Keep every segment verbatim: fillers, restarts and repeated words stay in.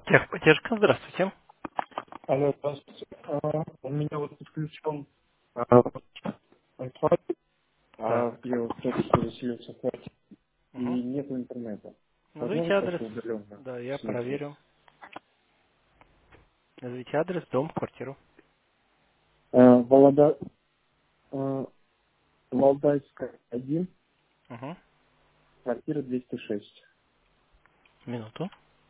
Техподдержка, здравствуйте. Алло, здравствуйте. А, У меня вот подключен а, Wi-Fi, а Так. я вот только что заселился в квартиру, Угу. и нет интернета. Назовите Возможно адрес. как-то удаленно Да, я с ним связь? проверю. Назовите адрес, дом, квартиру. А, Волода, а, Валдайская, один, Угу. квартира двести шесть. Минуту.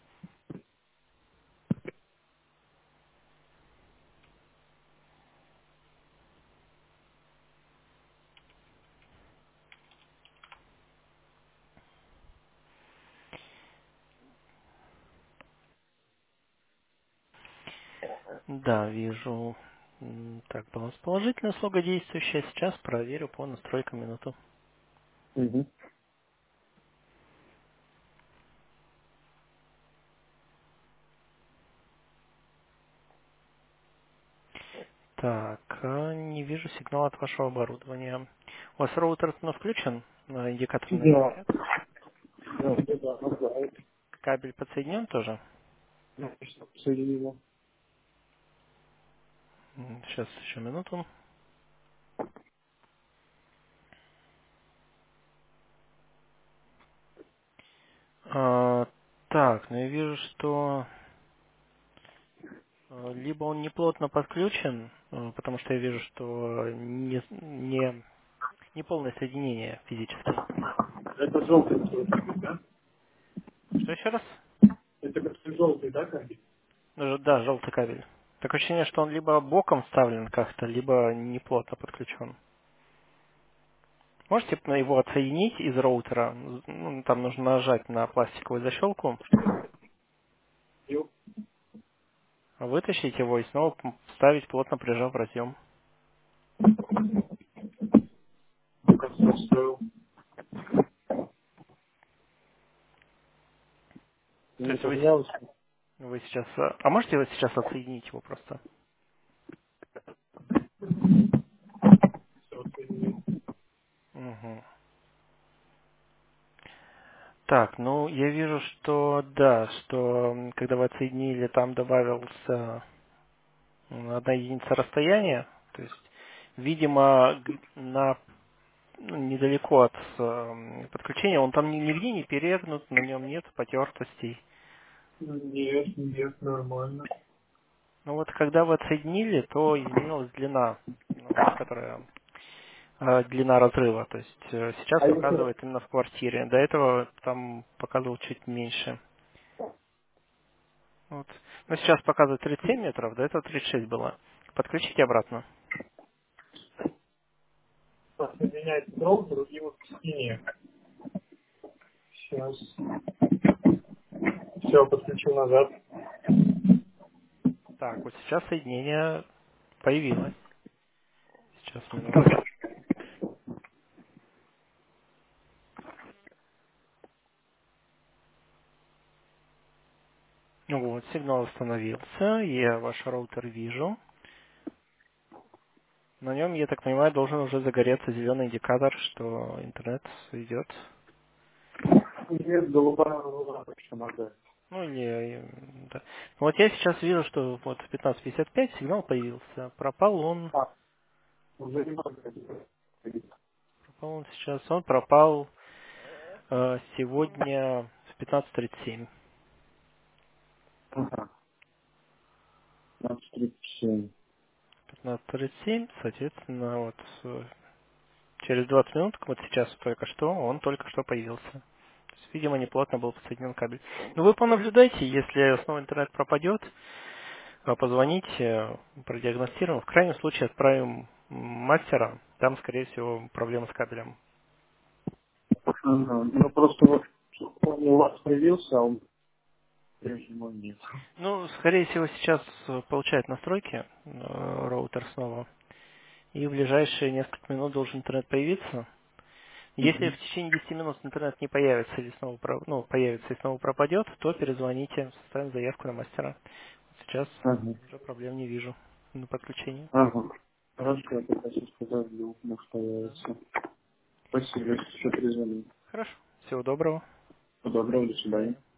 Да, вижу. М, Так, баланс положительный, услуга действующая. Сейчас проверю по настройкам минуту. Угу. Так, а, не вижу сигнала от вашего оборудования. У вас роутер ну, включен? А, Индикаторы на нем Да, горят? да, да, да, да, да. Кабель подсоединен тоже? Ну, что, соединила. М, Сейчас еще минуту. А, так, ну я вижу, что Э, либо он неплотно подключен, э, потому что я вижу, что не, не, не полное соединение физически. Это желтый кабель, да? Что еще раз? Это как желтый, да, кабель? Ну, ж- Да, желтый кабель. Такое ощущение, что он либо боком вставлен как-то, либо неплотно подключен. Можете на его отсоединить из роутера? Ну, там нужно нажать на пластиковую защелку, Ё, вытащить его и снова п- вставить, плотно прижав разъем. как я вставил. То Не есть вы, с- поменялось? вы сейчас... э, А можете вы сейчас отсоединить его просто? Все, соединил. Угу. Так, ну я вижу, что да, что м, когда вы отсоединили, там добавился м, одна единица расстояния, то есть, видимо, г- на ну, недалеко от эм, подключения, он там ни- нигде не перегнут, на нем нет потертостей. Нет, нет, нормально. Ну вот когда вы отсоединили, то изменилась длина, ну, вот, которая э, длина разрыва, то есть э, сейчас А если показывает именно в квартире. До этого там показывал чуть меньше. Вот. Ну, сейчас показывает тридцать семь метров, до этого тридцать шесть было. Подключите обратно. соединяется к роутеру и вот к стене. Сейчас. Все, подключил назад. Так, вот сейчас соединение появилось. Сейчас, минуту. Ну вот, сигнал установился, я ваш роутер вижу. На нем, я так понимаю, должен уже загореться зеленый индикатор, что интернет идет. Нет, голубая волна вообще моргает. Ну или, э, да. Ну, вот я сейчас вижу, что вот в пятнадцать пятьдесят пять сигнал появился. Пропал он, А, уже не моргает. пропал он сейчас, он пропал э, сегодня в пятнадцать тридцать семь. Ага, пятнадцать тридцать семь. пятнадцать тридцать семь, соответственно, вот э, через двадцать минут, вот сейчас только что, он только что появился. То есть, видимо, неплотно был подсоединен кабель. Ну, вы понаблюдайте, если снова интернет пропадет, э, позвоните, продиагностируем. В крайнем случае отправим м, мастера, там, скорее всего, проблема с кабелем. Ага, ну просто вот он у вас появился, а он по-прежнему нет. Ну, скорее всего, сейчас э, получает настройки э, роутер снова, и в ближайшие несколько минут должен интернет появиться. Если Угу. в течение десяти минут интернет не появится или снова про- ну, появится и снова пропадет, то перезвоните, составим заявку на мастера. Сейчас Ага, уже проблем не вижу на подключение. ага. Хорошо, я тогда сейчас подожду, может Да. появится. Спасибо, еще перезвоню. Хорошо. Всего доброго. Доброго, до До свидания. свидания.